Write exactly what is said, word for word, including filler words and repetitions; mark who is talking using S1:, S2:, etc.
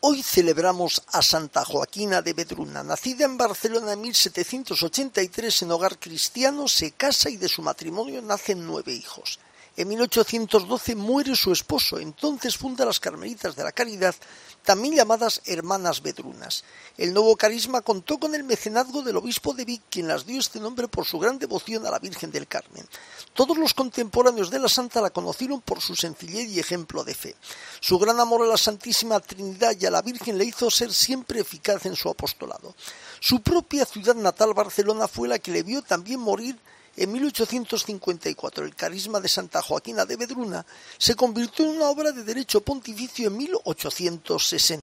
S1: Hoy celebramos a Santa Joaquina de Vedruna. Nacida en Barcelona en mil setecientos ochenta y tres en hogar cristiano, se casa y de su matrimonio nacen nueve hijos. En mil ochocientos doce muere su esposo, entonces funda las Carmelitas de la Caridad, también llamadas Hermanas Vedrunas. El nuevo carisma contó con el mecenazgo del obispo de Vic, quien las dio este nombre por su gran devoción a la Virgen del Carmen. Todos los contemporáneos de la santa la conocieron por su sencillez y ejemplo de fe. Su gran amor a la Santísima Trinidad y a la Virgen le hizo ser siempre eficaz en su apostolado. Su propia ciudad natal, Barcelona, fue la que le vio también morir en mil ochocientos cincuenta y cuatro. El carisma de Santa Joaquina de Vedruna se convirtió en una obra de derecho pontificio en mil ochocientos sesenta.